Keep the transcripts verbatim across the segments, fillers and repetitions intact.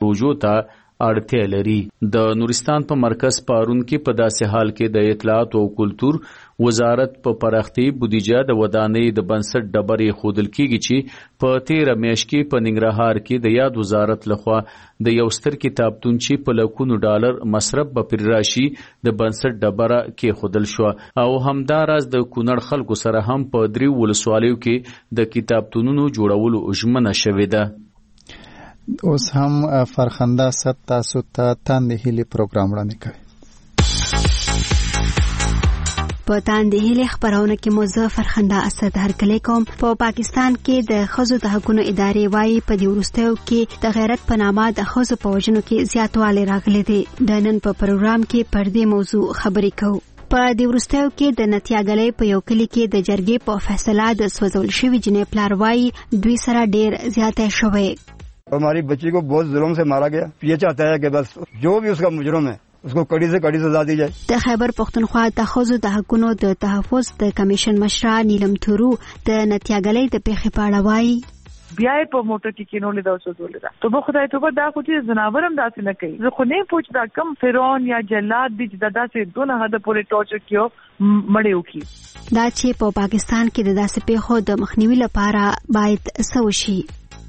پروژو ته اړتیا لري. د نورستان په مرکز پارون کې په داسې حال کې د اطلاعات او کلتور وزارت په پراختي بودیجه د ودانۍ د بنسټ ډبرې خودل کیږي چې په تیره میاشت کې په ننګرهار کې د یاد وزارت لخوا د یو ستر کتابتون چې په لکونو ډالر مصرف به پر راشي د بنسټ ډبره کې خودل شو او همداراز د کونړ خلکو سره هم په دریو ولسوالیو کې د کتابتونونو جوړولو ژمنه شوې ده. اوس هم فرخنده ست تاسو ته تاندې هیلي پروګرام وړاندې کوي. په تاندې هیلي خبرونه کې مو زه فرخنده اسد هرکلی کوم. په پاکستان کې د ښځو د حقوقو ادارې وايي په دې وروستیو کې د غیرت په نامه د ښځو په وژنو کې زیاتوالی راغلی دی. د نن په پروګرام کې پر دې موضوع خبرې کوو. په دې وروستیو کې د نتیاګلۍ په یو کلي کې د جرګې په فیصله د سوځول شوي جنې پلار وايي دوی سره ډیر زیاتی شوی. हमारी बच्ची को बहुत जुल्म से मारा गया. ये चाहता है कि बस जो भी उसका मुजरम है उसको कड़ी से कड़ी सजा दी जाए. د خیبر پختونخوا د ښځو د حقوقو د تحفظ د کمیشن مشره نیلم تورو د نتیاګلۍ د پیښې په اړه وایي بیا په موټر کې کینولې دا وسولې دا ته به خدای ته دا خو چې زناورم داسې نه کوي. زه خو نه پوښت دا کم فرعون یا جلاد دي چې داسې دونه حد پورې ټورچر کیو مړیو کی دا چې په پاکستان کې د داسې پیښو د مخنیوي لپاره باید څه وشي.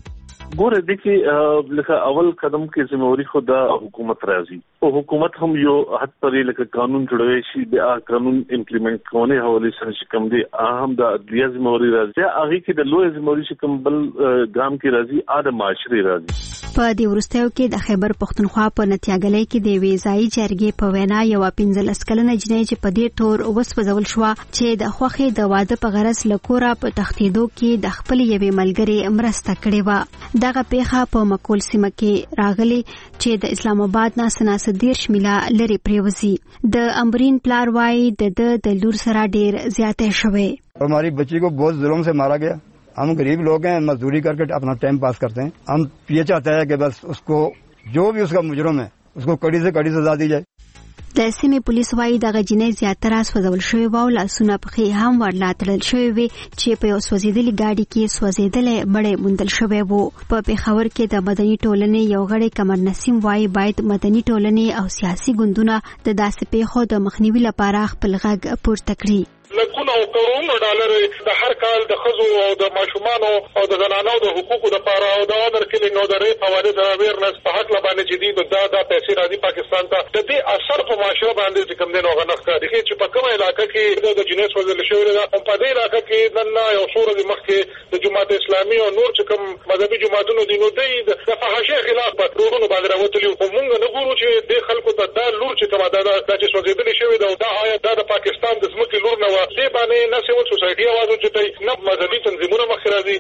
ګوره دغه لکه اول قدم کې ذمہواری خو د حکومت راځي او حکومت هم یو حد پرې لکه قانون جوړوي شي د قانون امپلیمنٹ کونه حواله سره چې کوم دي اهم د عدلیه ذمہواری راځي هغه کې د لوی ذمہواری چې کوم بل ګام کې راځي اده معاشري راځي. په دې وروستیو کې د خیبر پختونخوا په نتیاګلۍ کې د ویزای جرګې په وینا یو پنځلس کلنه جنۍ چې په دې تور وسوځول شو چې د خوخي د واده په غرض لکوره په تختیدو کې د خپل یوې ملګری مرسته کړې و. دغه پیښه په مکول سیمه کې راغلی چې د اسلام آباد نه سناس دیر شمیله لري پریوزي. د امبرین پلار وايي د د لور سره ډیر زیاته شوه. हमारी बच्ची को बहुत जुल्म से मारा गया. हम गरीब लोग हैं, मजदूरी करके अपना टाइम पास करते हैं. हम ये चाहते हैं कि बस उसको जो भी उसका मुजरम है उसको कड़ी से कड़ी सजा दी जाए. د سیمې پولیس وايي دغه جنۍ زیاتره سوځول شوې وه او لاسونه پښې هم ورلا تړل شوې وې چې په یو سوځېدلې ګاډي کې سوځېدلی مړی موندل شوی و. په پېښور کې د مدني ټولنې یو غړی قمر نسیم وايي باید مدني ټولنې او سیاسي ګوندونه د داسې پیښو د مخنیوي لپاره خپل غږ پورته کړي. لکونه او کروڑونه ډالر د هر کال د ښځو او د ماشومانو او د زنانو د حقوقو لپاره او د اونر کلینګ او د ریپ حواله د اویرنس په حق باندې چې دی دا د پیسې راځي پاکستان ته د دې اثر په معاشره باندې چې کوم دی نو غنښت کوي چې په کومه علاقه کې د جنیس وزل شوی دا په دې علاقه کې نن یو سورې مخکې د جماعت اسلامي او نور چې کوم مذهبي جماعتونو دي نو د فحاشۍ خلاف په ټولونو باندې راوتلي او موږ نه ګورو چې د خلکو ته دا لور چې کومه دا چې سوځېدلې شوی دا دا آیا د پاکستان د ځمکې لور نه دې باندې نه سیول سوسایټي आवाज اوچتای نه مذهبي تنظیمونه مخ راځي.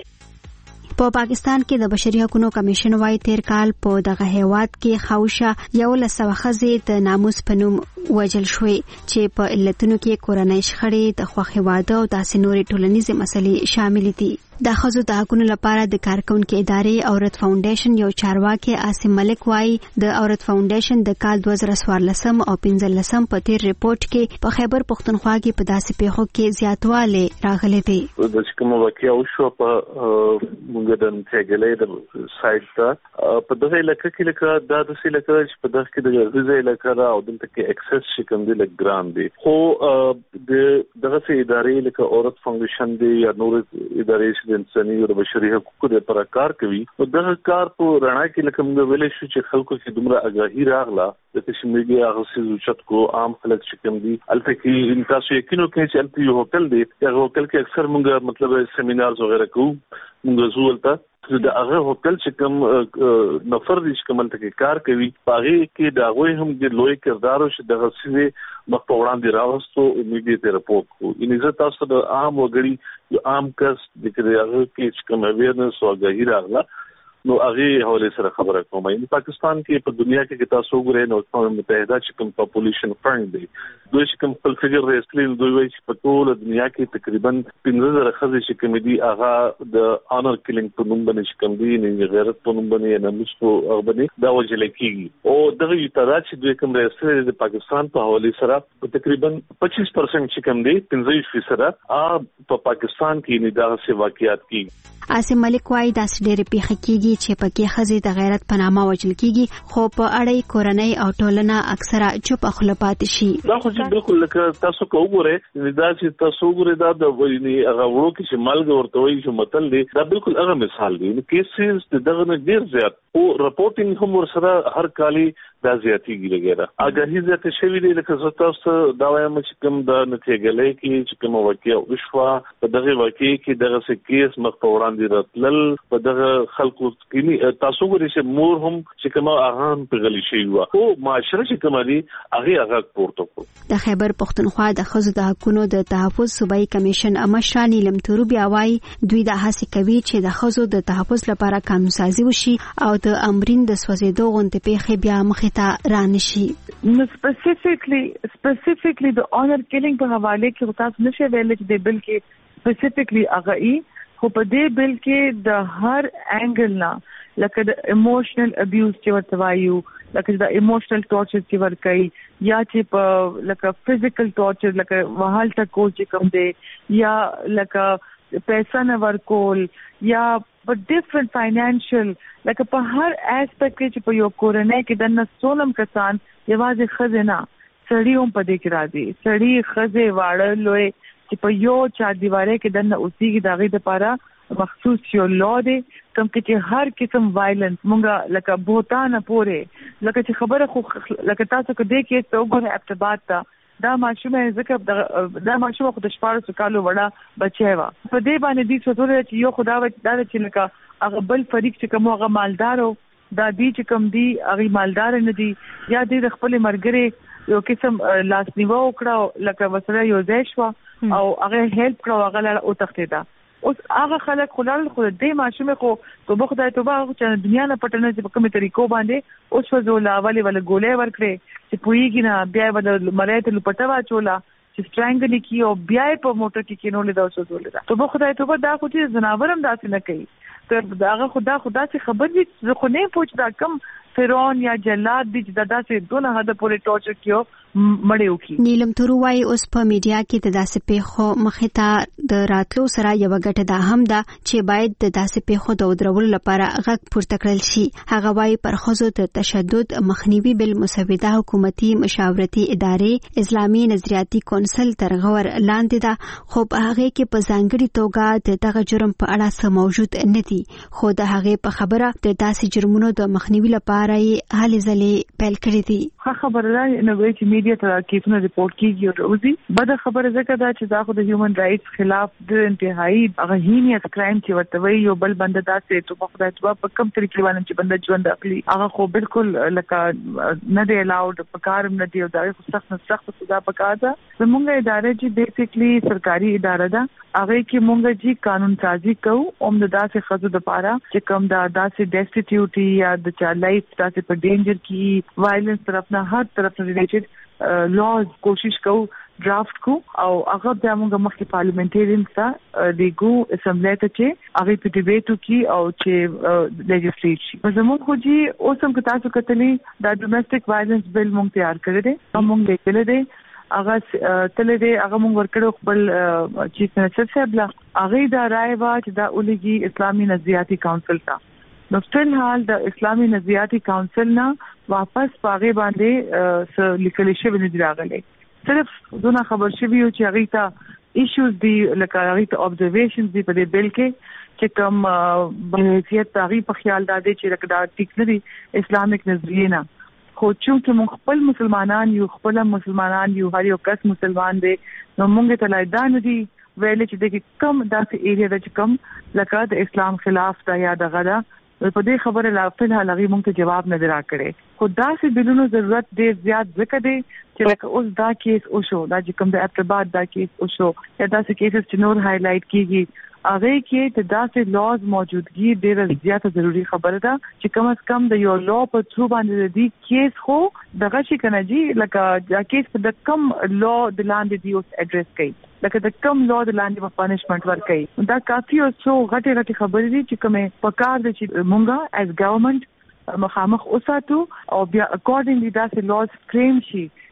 په پاکستان کې د بشري حقوقو کمیشن وايي تیر کال په دغه هیواد کې خاوشه یو لسوه ښځې د ناموس په نوم وژل شوې چې په علتونو کې کورنۍ شخړې د خوښې واده او داسې نورې ټولنیزې مسلې شامل دي. د ښځو د حقوقو لپاره د کارکونکو ادارې عورت فاونډیشن یو چارواکي عاصم ملک وايي د عورت فاونډیشن د کال دوه زره څوارلسم او پنځلسم په تیر ریپورت کې په خیبر پختونخوا کې په داسې پیښو کې زیاتوالی راغلی دی. د کوم واقعیا وشو په موږ د نتیاګلۍ د سایت ته په دغه علاقه کې لکه دا د څه لکه چې په دغه کې د غزې علاقه را او دلته کې اکسس شي کوم دی لک ګران دی خو د دغه څه ادارې لکه عورت فاونډیشن دی یا نور ادارې د انساني او بشري حقوقو لپاره کار کوي او دغه کار په رڼا کې لکه موږ ویلې شو چې خلکو کې دومره آگاهي راغله د کشمیر دی هغه څه اوچت کو عام خلک چې کوم دي الته کې تاسو یقینو کې چې الته یو هوټل دی هغه هوټل کې اکثر موږ مطلب سیمینارز وغیرہ کوو موږ زولته د هغه هوټل چې کوم نفر دي چې کوم الته کار کوي هغه کې دا غوي هم د لوی کردار او چې دغه څه مخ په وړاندې راوستو امیډیټ رپورټ کو ان عزت تاسو د عام وګړي یو عام کس د هغه کې چې کوم اویرنس او آگاهي راغله نو هغه حواله سره خبره کوم. ان پاکستان کې په دنیا کې کې تاسو وګورئ نو قوم متحده چې کوم پاپولیشن فند دی دوی چې کوم خپل فګر ریسټلین دوی وایي چې په ټول دنیا کې تقریبا پنځه زره ښځې چې کوم دي هغه د آنر کلینګ په نوم باندې چې کوم دي نه غیرت په نوم باندې نه مستو هغه باندې دا وجل کیږي او دغه اعتراض چې دوی کوم ریسټلین د پاکستان په حواله سره تقریبا پچیس پرسنټ چې کوم دي پنځه فیصد په پاکستان کې نه دا څه واقعیت کیږي. عاصم ملک وايي دا ډېر پیښه کیږي کیږي چې پکې خزې د غیرت په نامه وژل کیږي خو په اړه کورنۍ او ټولنه اکثره چوپ خپل پاتې شي. دا خو چې بالکل لکه تاسو کو وګورئ دا چې تاسو وګورئ دا د ویني هغه ورو کې چې مالګ ورته وایي چې متل دی دا بالکل هغه مثال دی کیسز دغه نه ډیر زیات او رپورټینګ هم ورسره هر کالي دا زیاتیږي لګیدا اګه زیات شوی دی لکه تاسو دا وایم چې کوم د نتیګلې کې چې کوم واقعي وشوا په دغه واقعي کې دغه سکیس مخ په وړاندې راتلل په دغه خلکو کې تاسو ګورئ چې مور هم چې کوم اهم په غلي شي وو او معاشره چې کوم دی هغه هغه پورته کړ. د خیبر پښتونخوا د ښځو د حقوقو د تحفظ صوبایي کمیشن امشران نیلم تروبی وايي دوی د هڅې کوي چې د ښځو د تحفظ لپاره قانونسازي وشي او د امرین د سوځېدو غونډې پیښې بیا مخې ته رانشي. نو سپیسیفیکلی سپیسیفیکلی د اونر کیلینګ په حواله کې تاسو نشه ویل چې د بل کې سپیسیفیکلی هغه ای خو په دې بل کې د هر انګل نه لکه د ایموشنل ابیوز چې ورته وایو لکه د ایموشنل ټارچر چې ورکړي یا چې په لکه فزیکل ټارچر لکه وهال ټکو چې کوم دی یا لکه پیسې نه ورکول یا په ډیفرنٹ فاینانشل لکه په هر اسپیکټ کې چې په یو کورنۍ کې د نسولم کسان یوازې خزینه سړی هم په دې کې راځي سړی خزه واړه لوی چې په یو چا دیواره کې د نه اوسېږي دغه لپاره مخصوص یو لا دی کوم چې هر قسم وایلنس مونږه لکه بوتانه پوره لکه چې خبره خو لکه تاسو کې دې کې ته وګورئ ابتبات ته دا ماشومه ځکه دا ماشومه خو د شپږ کالو وړه بچی و په دې باندې دې څه چې یو خدا و دا چې لکه هغه بل فریق چې کوم هغه مالدارو دا دې چې کوم دی هغه مالدار نه دي یا دې خپل مرګري یو قسم لاس نیو وکړه لکه وسره یو ځای شو او هغه هیلپ کړو هغه لا او تختیدا اوس هغه خلک خلل خو دې ماشومه خو په خدای توبه چې دنیا نه پټنه چې په کومه طریقو باندې اوس وزول اولي ول ګولې ورکړي چې پویږي نه بیا ول مړې ته لپټوا چولا چې سټرانګل کی او بیا په موټر کې کینول دا اوس وزول دا ته په خدای توبه دا خو چې زناورم داسې نه کوي ته دا خدا خدا څخه خبر دي زه خو نه پوښتنه کوم فرعون یا جلاد دي چې ددا سه دونه حد پورې ټورچر کیو مړیو کی. نیلم تروای اوس په میډیا کې د داسې پیښو مخې ته د راتلو سره یو غټه ده هم ده چې باید د داسې پیښو د ودرولو لپاره غږ پورته کړل شي. هغه وايي پر ښځو د تشدد مخنیوي بل مسوده حکومتي مشاورتي ادارې اسلامي نظریاتي کونسل تر غور لاندې ده خو په هغه کې په ځانګړي توګه د دغه جرم په اړه څه موجود نه دي خو د هغه په خبره د داسې جرمونو د مخنیوي لپاره یې هلې ځلې پیل کړې دي. خبره ده نو چې میډیا ته کیسونه ریپورت کیږي او روزي بده خبره ځکه دا چې دا خو د هیومن رائټس خلاف د انتهایی هغه هینیس کرایم چې ورته وي یو بل بنده داسې ته په خدای ته په کم طریقې باندې چې بنده ژوند اخلي هغه خو بالکل لکه نه دی الاود په کارم نه دی او دا خو سخت سخت سزا پکاره ده. زموږه ادارې چې بیسیکلی سرکاري اداره ده هغه کې مونږ چې قانون سازي کوو اوم د داسې خزو د پاره چې کوم دا داسې ډیسټیټیوټي یا د چا لایف داسې په ډینجر کې وایلنس طرف نه هر طرف نه ریلیټډ لاز کوشش کو ډرافټ کو او هغه د موږ مخکې پارلیمنټریان ته دیګو اسمبلی ته چې هغه په ډیبیټو کې او چې لیجسلیټ شي. زموږ خو جی اوسم که تاسو کتلې دا ډومېسټک وایلنس بل موږ تیار کړی دی موږ لیکل دی هغه تل دې هغه موږ ورکړو خپل چیف منسټر صاحب لا هغه دا رائے وا چې دا ولګي اسلامي نظریاتي کونسل ته نو فل حال د اسلامي نظریاتي کونسل نه واپس پاغه باندې لیکل شوی نه دی راغلی صرف دونه خبر شوی او چې هغه ته ایشوز دی لکه هغه ته ابزرویشنز دی په دې بل کې چې کوم بنیادیت تاریخ په خیال دادې چې رکدا ټیک نه دی اسلامیک نظریه نه خو چې موږ خپل مسلمانان یو خپل مسلمانان یو هر یو کس مسلمان دی نو موږ ته لای دا نه دی ویل چې د کوم داسې ایریا د کوم لکه د اسلام خلاف دا یا دغه دا په دې خبره لا فل حال هغه مونږ ته جواب نه راکړي خو داسې بلونو ضرورت ډېر زیات ځکه دی چې لکه اوس دا کیس او شو دا چې کوم د ارتباط دا کیس او شو یا داسې کیسز چې نور هایلایټ کیږي هغه کې د داسې لاز موجودګي ډېر زیاته ضروری خبره ده چې کم از کم د یو لا په ثرو باندې دی کیس خو دغه شي کنه جی لکه دا کیس په د کم لا د لاندې دی اوس اډریس کوي لکه د کم لا د لاندې په پنیشمنت ورکړي دا کافي او څو غټي غټي خبرې دي چې کومه پکار دي چې مونږه as government مخامخ اوساتو او بیا اکورډینګلی دا سه لاز فریم شي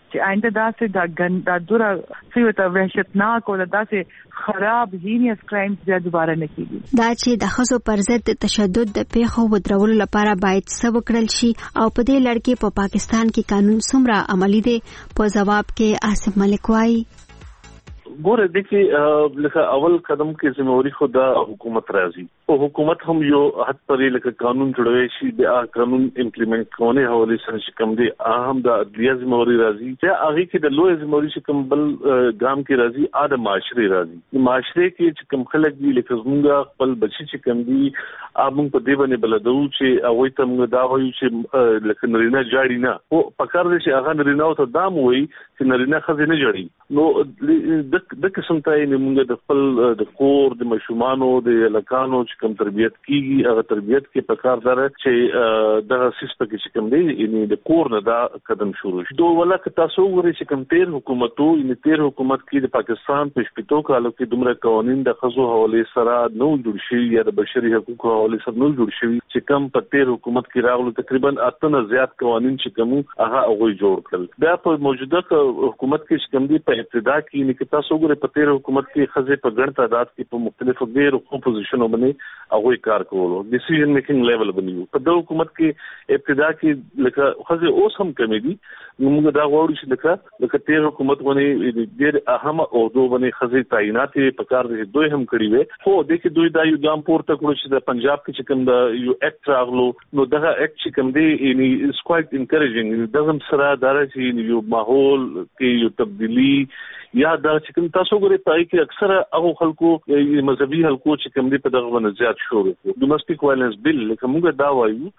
چې آینده داسې دا ګن دا دوره سیوته وحشتناک او داسې خراب هینیس کرایم بیا دوباره نه کیږي. دا چې د ښځو پر ضد تشدد د پیښو ودرولو لپاره باید څه وکړل شي او په دې لړ کې په پاکستان کې قانون څومره عملی دی، په جواب کې آصف ملک وایي ګوره د کې لکه اول قدم کې ذمہواری خو د حکومت راځي او حکومت هم یو حد پرې لکه قانون جوړوي شي د قانون امپلیمنٹ کونه حواله سره چې کوم دی اهم د عدلیه ذمہواری راځي چې هغه کې د لوی ذمہواری چې کوم بل ګام کې راځي ا د معاشري راځي معاشري کې چې کوم خلک دي لکه زمونږ خپل بچي چې کوم دي امون په دې باندې بلدو چې هغه ته موږ دا وایو چې لکه نرینه جاړي نه او پکار دي چې هغه نرینه او ته دام وایي چې نرینه خزینه جاړي نو د د قسم ته موږ د خپل د کور د مشومانو د لکانو چې کوم تربيت کیږي هغه تربيت کې پکار دار چې د سیستم کې چې کوم دی یعنی د کور نه دا قدم شروع شي دوه ولا که تاسو وګورئ چې کوم تیر حکومتو یعنی تیر حکومت کې د پاکستان په شپږو کالو کې دومره قوانين د خزو حواله سره نو جوړ شي یا د بشري حقوقو حواله سره نو جوړ شي چې کوم په تیر حکومت کې راغلو تقریبا اتنه زیات قوانين چې کوم هغه هغه جوړ کړل دا په موجوده حکومت کې چې کوم دی په ابتدا کې یعنی که تاسو وګورئ په تیر حکومت کې خزې په ګڼ تعداد کې په مختلفو ډېرو پوزیشنونو باندې هغه کار کولو ډیسیژن میکینګ لیول باندې په دغه حکومت کې ابتدا کې لکه خزې اوس هم کمی دي موږ دا غواړو چې لکه لکه تیر حکومت باندې ډېر اهم او دوه باندې خزې تعینات په کار دي دوی هم کړی وي خو د کې دوی دا یو ګام پورته کړو چې د پنجاب کې چې کوم د یو اکټ راغلو نو دغه اکټ چې کوم دی یعنی از کوایټ انکریجینګ دغه سره درته یو ماحول کې یو تبدیلی یا دا چې کوم تاسو غوړي پای کې اکثره هغه خلکو مذهبي خلکو چې کوم دي په دغه باندې زیات شروع کوي ډومېسټک وایلنس بل لکه موږ دا وایو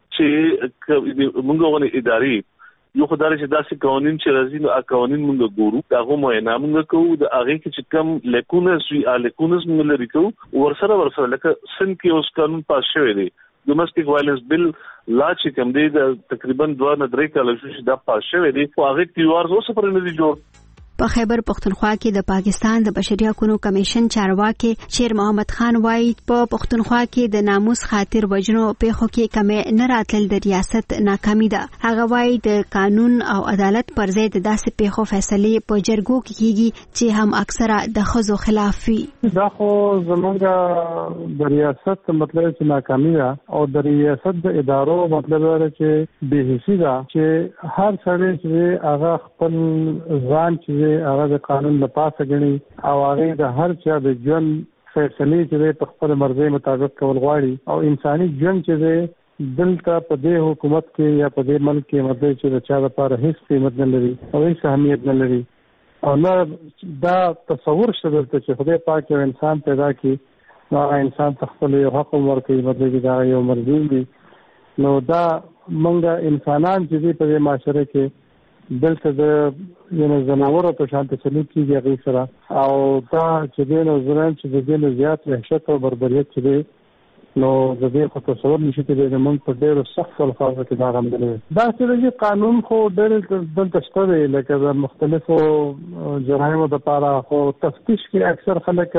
چې موږ غوښنه اداري یو خدای چې داسې قوانين چې راځي نو قوانين موږ ګورو دا هم نه موږ کوو د هغه کې چې کوم لیکونه سوي الیکونز موږ لري کوو ورسره ورسره لکه سن کې اوس قانون پاس شوی دی ډومېسټک وایلنس بل لا چې کوم دی د تقریبا دوه نه درې کال شوی دا پاس شوی دی او هغه تیوار اوس پر نه دی جوړ. په خیبر پختونخوا کې د پاکستان د بشري حقوقو کمیشن چارواکي شیر محمد خان وایي په پختونخوا کې د ناموس خاطر وجنو پیښو کې کمې نه راتل د ریاست ناکامي ده. هغه وایي د قانون او عدالت پر ضد داسې پیښو فیصله په جرګو کې کیږي چې هم اکثره د خزو خلاف وي. دا خو زموږ د ریاست مطلب چې ناکامي ده او د ریاست د ادارو مطلب دا چې بې حسي ده چې هر څړې چې هغه خپل ځان چې هغه د قانون له پاسه غني او هغه د هر چا د ژوند فیصله چې په خپل مرزي مطابق کول غواړي او انساني ژوند چې دلته په دې حکومت کې یا په دې ملک کې مطلب چې د چا لپاره هیڅ قیمت نه لري او هیڅ اهمیت نه لري او نه دا تصور شته چې خدای پاک یو انسان پیدا کړي نو هغه انسان خپل یو حق ورکړي مطلب دا یو مرزي دی نو دا موږ انسانان چې په دې معاشره کې دلته د یو زناور په شان ته سلوک کیږي هغه سره او دا چې د نو زران چې د دې زیات وحشت او بربریت چې دی نو د دې په تصور نشي کېدای د موږ په ډېر سخت الفاظو کې دا غندل دا چې قانون خو ډېر دلته شته دی لکه د مختلفو جرایمو لپاره خو تفتیش کې اکثر خلک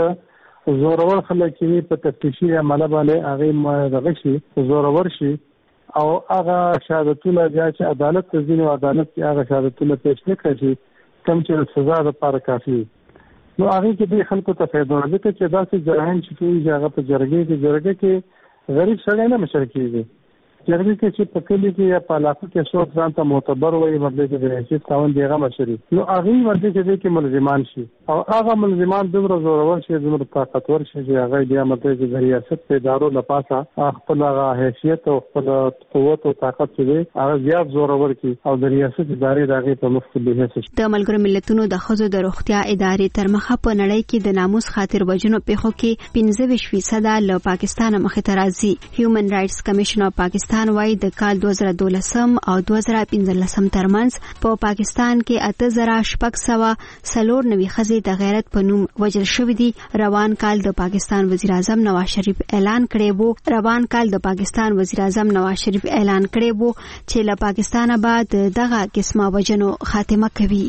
زورور خلک کې په تفتیشي عمله باندې هغه دغه شي زورور شي او هغه شهادتونه چې عدالت ته ځینو عدالت کې هغه شهادتونه پیش نه کړي کوم چې سزا لپاره کافي نو هغه کې د خلکو ته فائدہ ورکړي چې داسې جرایم چې کوي هغه په جرګې کې جرګې کې غریب سړی نه مشارکېږي جرګې کې چې په کلی کې یا په علاقه کې څو ځان ته معتبر وي مطلب چې د ریاست قانون دیغه مشري نو هغه ورته چې کې ملزمان شي او هغه ملزمان دومره زورور شي دومره طاقتور شي چې هغه بیا مطلب چې د ریاست په ادارو لپاسه خپل هغه حیثیت او خپل قوت او طاقت چې هغه زیات زورور کی او د ریاست ادارې دغه په مخ کې به هڅه د ملګرو ملتونو د خزو د روغتیا ادارې تر مخه په نړۍ کې د ناموس خاطر وجنو پیښو کې پنځه ویشت فیصد له پاکستان مخې ته راځي. هیومن رائټس کمیشن اف پاکستان وایي د کال دوه زره دولسم او دوه زره پنځلسم ترمنځ په پاکستان کې اته زره شپږ سوه څلور نوي ښځې د غیرت په نوم وژل شوې دي. روان کال د پاکستان وزیر اعظم نواز شریف اعلان کړی وو روان کال د پاکستان وزیر اعظم نواز شریف اعلان کړی وو چې له پاکستان بعد دغه قسمه وژنو خاتمه کوي.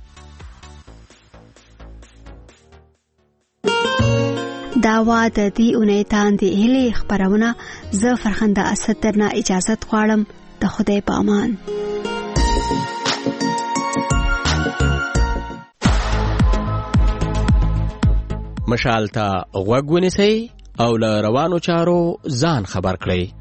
دا وا د دې اونۍ تاندې هلي خبرونه زه فرخنده اسد درنه اجازت غواړم د خدای په امان. مشال ته غوږ ونیسئ او له روانو چارو ځان خبر کړئ.